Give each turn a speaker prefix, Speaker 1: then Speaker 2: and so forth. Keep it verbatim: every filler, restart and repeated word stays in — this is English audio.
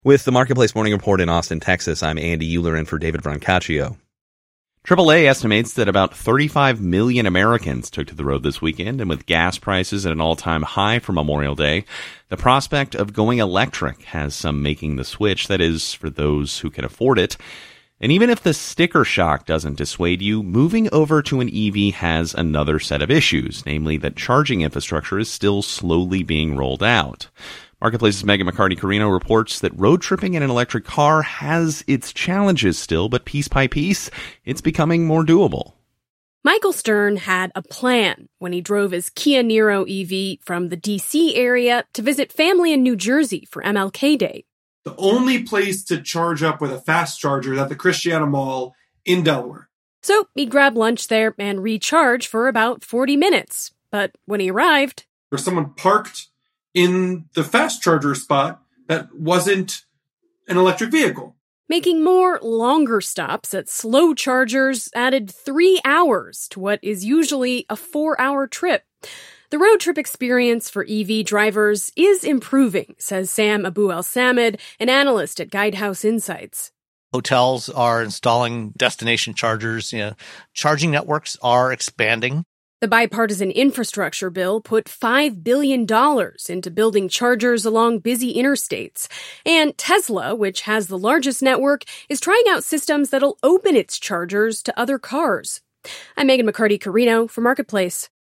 Speaker 1: With the Marketplace Morning Report in Austin, Texas, I'm Andy Euler in for David Brancaccio.
Speaker 2: triple A estimates that about thirty-five million Americans took to the road this weekend, and with gas prices at an all-time high for Memorial Day, the prospect of going electric has some making the switch, that is, for those who can afford it. And even if the sticker shock doesn't dissuade you, moving over to an E V has another set of issues, namely that charging infrastructure is still slowly being rolled out. Marketplace's Megan McCarty-Carino reports that road tripping in an electric car has its challenges still, but piece by piece, it's becoming more doable.
Speaker 3: Michael Stern had a plan when he drove his Kia Niro E V from the D C area to visit family in New Jersey for M L K Day.
Speaker 4: The only place to charge up with a fast charger is at the Christiana Mall in Delaware.
Speaker 3: So he grabbed lunch there and recharged for about forty minutes. But when he arrived,
Speaker 4: there's someone parked in the fast charger spot that wasn't an electric vehicle.
Speaker 3: Making more longer stops at slow chargers added three hours to what is usually a four-hour trip. The road trip experience for E V drivers is improving, says Sam Abu Al-Samad, an analyst at Guidehouse Insights.
Speaker 5: Hotels are installing destination chargers. You know, charging networks are expanding.
Speaker 3: The bipartisan infrastructure bill put five billion dollars into building chargers along busy interstates. And Tesla, which has the largest network, is trying out systems that'll open its chargers to other cars. I'm Megan McCarty-Carino for Marketplace.